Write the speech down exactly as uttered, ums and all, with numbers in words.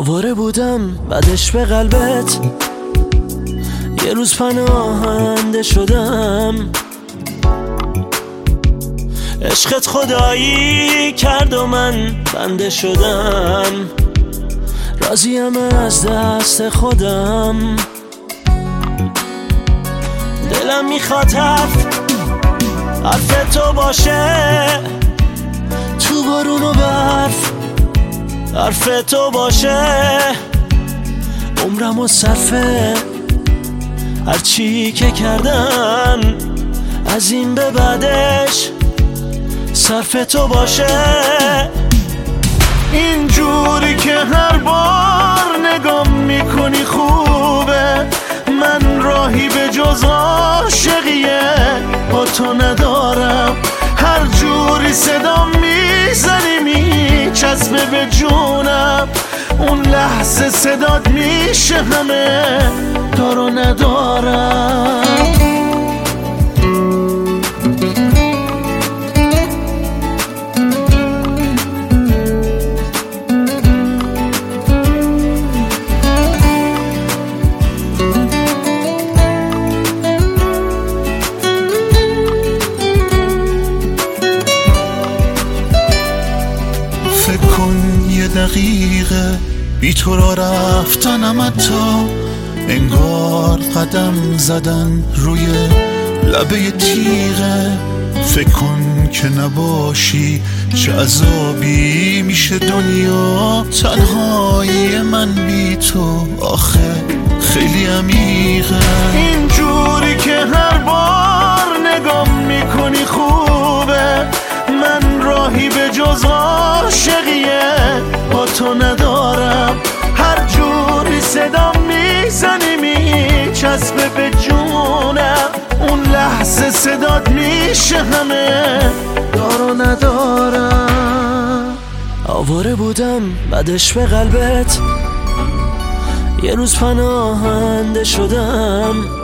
آواره بودم بعدش به قلبت، یه روز پناهنده شدم. عشقت خدایی کرد و من بنده شدم. راضیم از دست خودم، دلم میخواد حرف حرف تو باشه، تو بارون و برف حرف تو باشه. عمرم و صرفه هرچی که کردم، از این به بعدش صرف تو باشه. اینجوری که هر بار نگام میکنی خوبه، من راهی به جز عاشقیه با تو ندارم. هر جوری صدا میزنی میچسبه به جونم، اون لحظه صدات میشه همه دارو ندارم. فکر کن یه دقیقه بی تو را رفتنم، حتی انگار قدم زدن روی لبه تیغه. فکر کن که نباشی چه عذابی میشه دنیا، تنهایی من بی تو آخه خیلی عمیقه. اینجوری که هر بار نگام میکنی خوبه، من راهی به جز عاشقیه با تو ندارم. هر جوری صدا میزنی میچسبه به جونم، اون لحظه صدات میشه همه دارو ندارم. آواره بودم بعدش به قلبت، یه روز پناهنده شدم.